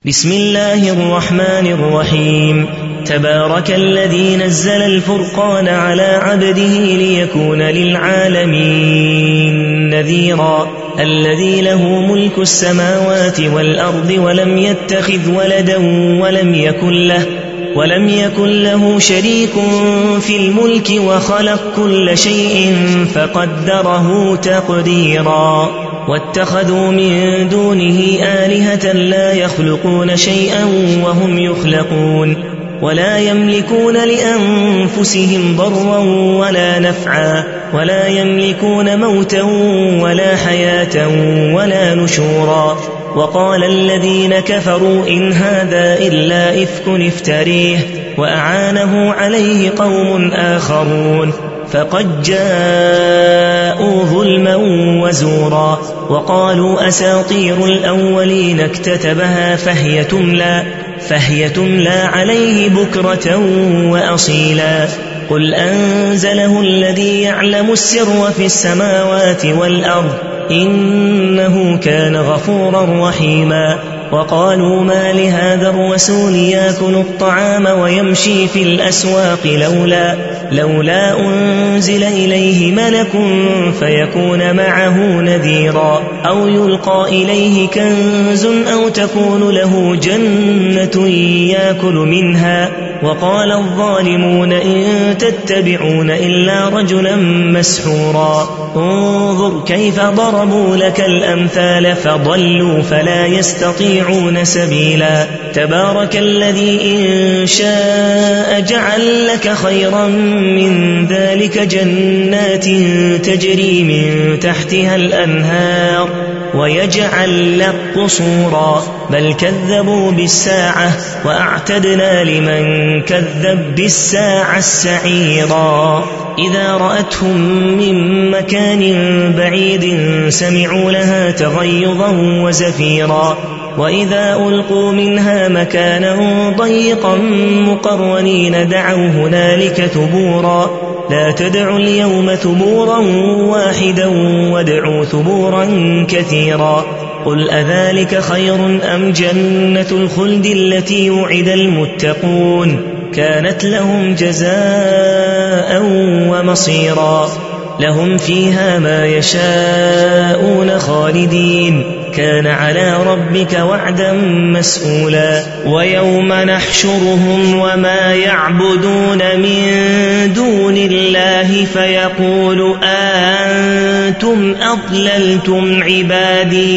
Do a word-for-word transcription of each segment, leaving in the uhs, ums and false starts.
بسم الله الرحمن الرحيم. تبارك الذي نزل الفرقان على عبده ليكون للعالمين نذيرا. الذي له ملك السماوات والأرض ولم يتخذ ولدا ولم يكن له ولم يكن له شريك في الملك وخلق كل شيء فقدره تقديرا. واتخذوا من دونه آلهة لا يخلقون شيئا وهم يخلقون ولا يملكون لأنفسهم ضرا ولا نفعا ولا يملكون موتا ولا حياة ولا نشورا. وقال الذين كفروا إن هذا إلا إفك افتريه وأعانه عليه قوم آخرون فقد جاءوا ظلما وزورا. وقالوا أساطير الأولين اكتتبها فهي تملى, فهي تملى عليه بكرة وأصيلا. قل أنزله الذي يعلم السر في السماوات والأرض إنه كان غفورا رحيما. وقالوا ما لهذا الرسول يأكل الطعام ويمشي في الأسواق لولا, لولا أنزل إليه ملك فيكون معه نذيرا أو يلقى إليه كنز أو تكون له جنة يأكل منها. وقال الظالمون إن تتبعون إلا رجلا مسحورا. انظر كيف ضربوا لك الأمثال فضلوا فلا يستطيعون سبيلا. تبارك الذي إن شاء جعل لك خيرا من ذلك جنات تجري من تحتها الأنهار ويجعل لك قصورا. بل كذبوا بالساعة وأعتدنا لمن كذب بالساعة السعيرا. إذا رأتهم من مكان بعيد سمعوا لها تغيظا وزفيرا. وإذا ألقوا منها مكانا ضيقا مقرنين دعوا هنالك ثبورا. لا تدعوا اليوم ثبورا واحدا وادعوا ثبورا كثيرا. قل أذلك خير أم جنة الخلد التي وعد المتقون كانت لهم جزاء ومصيرا. لهم فيها ما يشاءون خالدين كان على ربك وعدا مسئولا. ويوم نحشرهم وما يعبدون من دون الله فيقول أأنتم أضللتم عبادي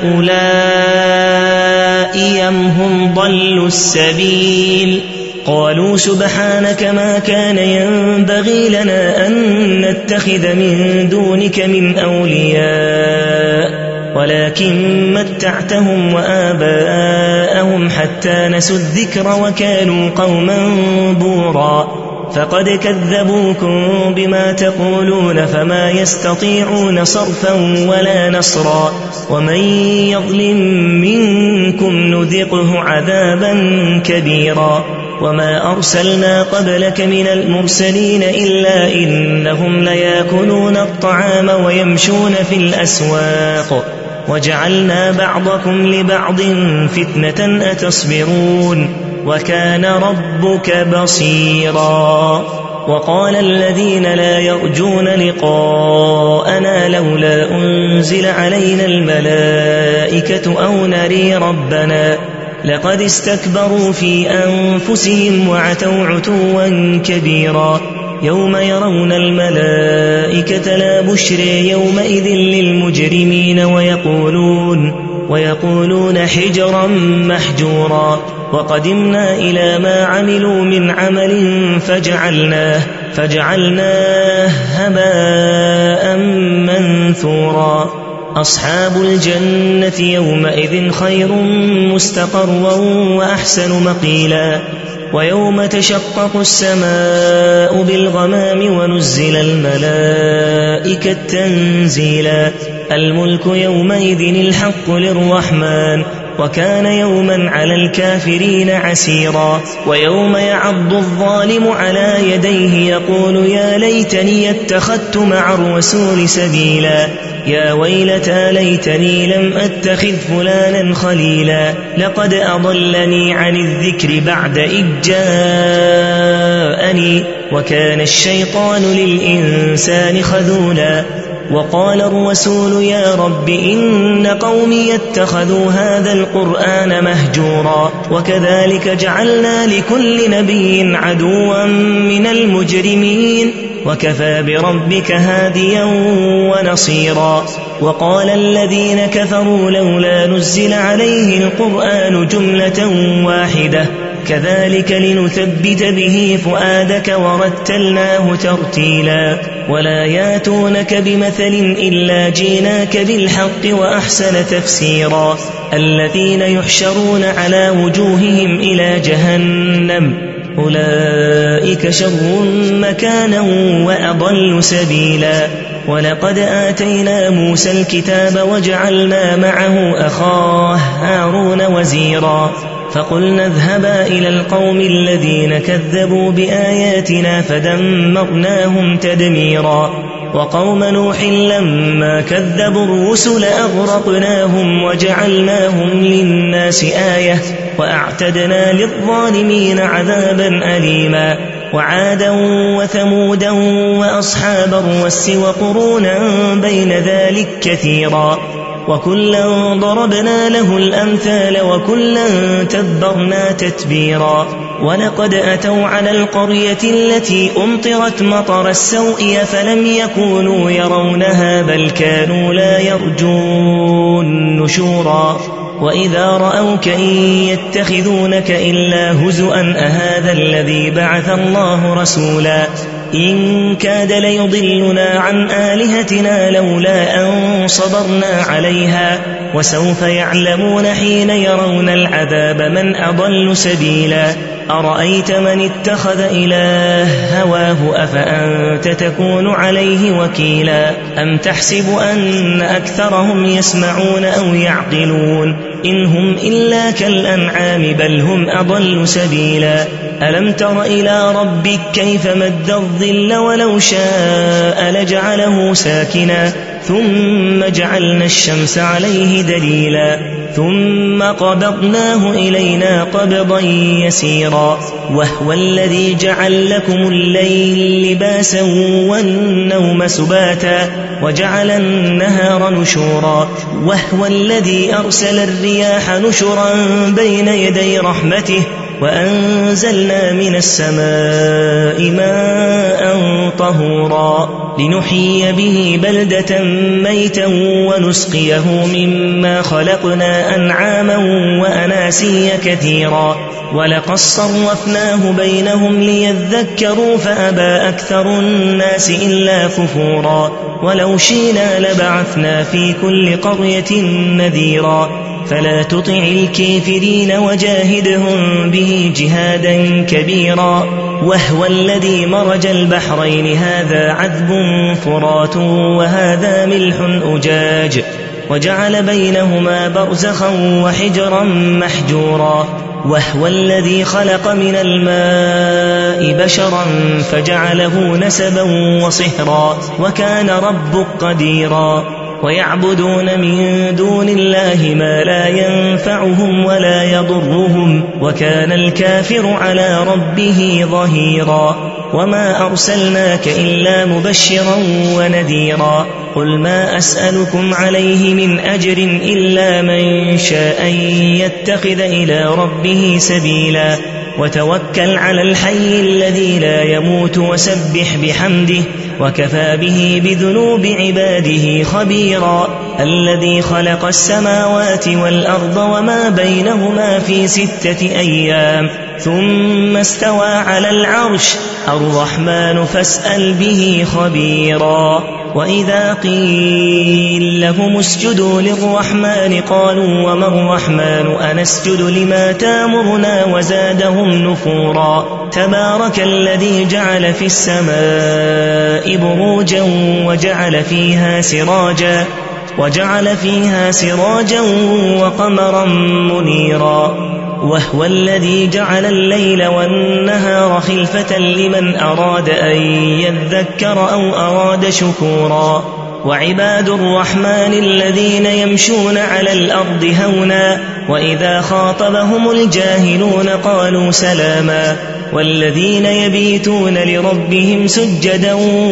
هؤلاء أم هم ضلوا السبيل. قالوا سبحانك ما كان ينبغي لنا أن نتخذ من دونك من أولياء ولكن متعتهم وآباءهم حتى نسوا الذكر وكانوا قوما بورا. فقد كذبوكم بما تقولون فما يستطيعون صرفا ولا نصرا. ومن يظلم منكم نذقه عذابا كبيرا. وما أرسلنا قبلك من المرسلين إلا إنهم ليأكلون الطعام ويمشون في الأسواق وجعلنا بعضكم لبعض فتنة أتصبرون وكان ربك بصيرا. وقال الذين لا يرجون لقاءنا لولا أنزل علينا الملائكة أو نري ربنا لقد استكبروا في أنفسهم وعتوا عتوا كبيرا. يوم يرون الملائكة لا بشر يومئذ للمجرمين ويقولون, ويقولون حجرا محجورا. وقدمنا إلى ما عملوا من عمل فجعلناه, فجعلناه هباء منثورا. أصحاب الجنة يومئذ خير مستقرا وأحسن مقيلا. ويوم تشقق السماء بالغمام ونزل الملائكة تنزيلا. الملك يومئذ الحق للرحمن وكان يوما على الكافرين عسيرا ويوم يعض الظالم على يديه يقول يا ليتني اتخذت مع الرسول سبيلا يا ويلتى ليتني لم أتخذ فلانا خليلا لقد أضلني عن الذكر بعد إذ جاءني وكان الشيطان للإنسان خذولا وقال الرسول يا رب إن قومي اتخذوا هذا القرآن مهجورا وكذلك جعلنا لكل نبي عدوا من المجرمين وكفى بربك هاديا ونصيرا وقال الذين كفروا لولا نزل عليه القرآن جملة واحدة كذلك لنثبت به فؤادك ورتلناه ترتيلا ولا ياتونك بمثل إلا جيناك بالحق وأحسن تفسيرا الذين يحشرون على وجوههم إلى جهنم أولئك شر مكانا وأضل سبيلا ولقد آتينا موسى الكتاب وجعلنا معه أخاه هارون وزيرا فقلنا اذهبا إلى القوم الذين كذبوا بآياتنا فدمرناهم تدميرا وقوم نوح لما كذبوا الرسل أغرقناهم وجعلناهم للناس آية وأعتدنا للظالمين عذابا أليما وعادا وثمودا وأصحاب الرس وقرونا بين ذلك كثيرا وكلا ضربنا له الأمثال وكلا تبرنا تتبيرا ولقد أتوا على القرية التي أمطرت مطر السوء فلم يكونوا يرونها بل كانوا لا يرجون نشورا وإذا رأوك إن يتخذونك إلا هزؤا أهذا الذي بعث الله رسولا إن كاد ليضلنا عن آلهتنا لولا أن صبرنا عليها وسوف يعلمون حين يرون العذاب من أضل سبيلا أرأيت من اتخذ إله هواه أفأنت تكون عليه وكيلا أم تحسب أن أكثرهم يسمعون أو يعقلون إن هم إلا كالأنعام بل هم أضل سبيلا ألم تر إلى ربك كيف مد الظل ولو شاء لجعله ساكنا ثم جعلنا الشمس عليه دليلا ثم قبضناه إلينا قبضا يسيرا وهو الذي جعل لكم الليل لباسا والنوم سباتا وجعل النهار نشورا وهو الذي أرسل الرياح نشرا بين يدي رحمته وأنزلنا من السماء ماء طهورا لنحيي به بلدة ميتا ونسقيه مما خلقنا أنعاما وأناسيا كثيرا ولقد صرفناه بينهم ليذكروا فأبى أكثر الناس إلا كفورا ولو شئنا لبعثنا في كل قرية نذيرا فلا تطع الكافرين وجاهدهم به جهادا كبيرا وهو الذي مرج البحرين هذا عذب فرات وهذا ملح أجاج وجعل بينهما برزخا وحجرا محجورا وهو الذي خلق من الماء بشرا فجعله نسبا وصهرا وكان ربك قديرا ويعبدون من دون الله ما لا ينفعهم ولا يضرهم وكان الكافر على ربه ظهيرا وما أرسلناك إلا مبشرا ونذيرا قل ما أسألكم عليه من أجر إلا من شاء يتخذ إلى ربه سبيلا وتوكل على الحي الذي لا يموت وسبح بحمده وكفى به بذنوب عباده خبيرا الذي خلق السماوات والأرض وما بينهما في ستة أيام ثم استوى على العرش الرحمن فاسأل به خبيرا وإذا قيل لهم اسجدوا للرحمن قالوا وما الرحمن أنسجد لما تامرنا وزادهم نفورا تبارك الذي جعل في السماء بروجا وجعل فيها سراجا وجعل فيها سراجا وقمرا منيرا وهو الذي جعل الليل والنهار خلفة لمن أراد أن يذكر أو أراد شكورا وعباد الرحمن الذين يمشون على الأرض هونا وإذا خاطبهم الجاهلون قالوا سلاما والذين يبيتون لربهم سجدا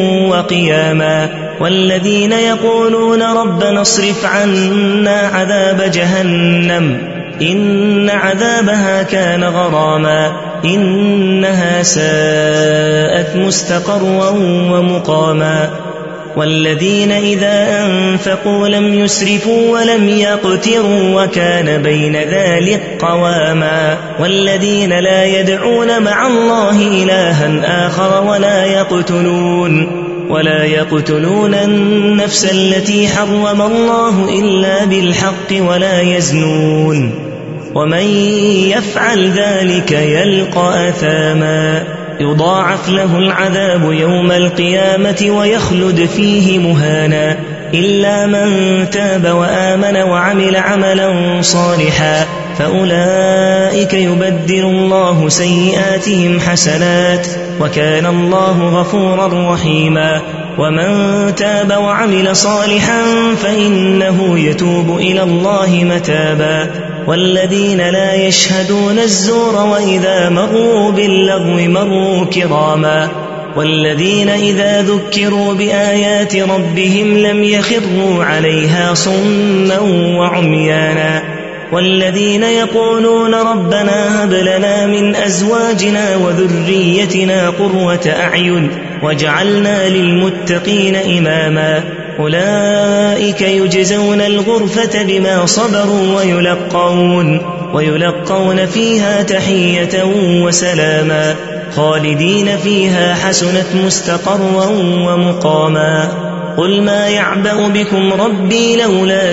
وقياما والذين يقولون ربنا اصرف عنا عذاب جهنم إن عذابها كان غراما إنها ساءت مستقرا ومقاما والذين إذا أنفقوا لم يسرفوا ولم يقتروا وكان بين ذلك قواما والذين لا يدعون مع الله إلها آخر ولا يقتلون ولا يقتلون النفس التي حرم الله إلا بالحق ولا يزنون ومن يفعل ذلك يلقى أثاما يضاعف له العذاب يوم القيامة ويخلد فيه مهانا إلا من تاب وآمن وعمل عملا صالحا فأولئك يبدل الله سيئاتهم حسنات وكان الله غفورا رحيما ومن تاب وعمل صالحا فإنه يتوب إلى الله متابا والذين لا يشهدون الزور وإذا مروا باللغو مروا كراما والذين إذا ذكروا بآيات ربهم لم يخروا عليها صما وعميانا والذين يقولون ربنا هب لنا من أزواجنا وذريتنا قرة أعين واجعلنا للمتقين إماما أولئك يجزون الغرفة بما صبروا ويلقون, ويلقون فيها تحية وسلاما خالدين فيها حسنت مستقرا ومقاما قل ما يعبأ بكم ربي لولا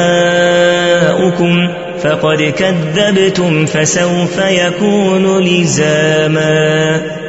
دعاؤكم فقد كذبتم فسوف يكون لزاما.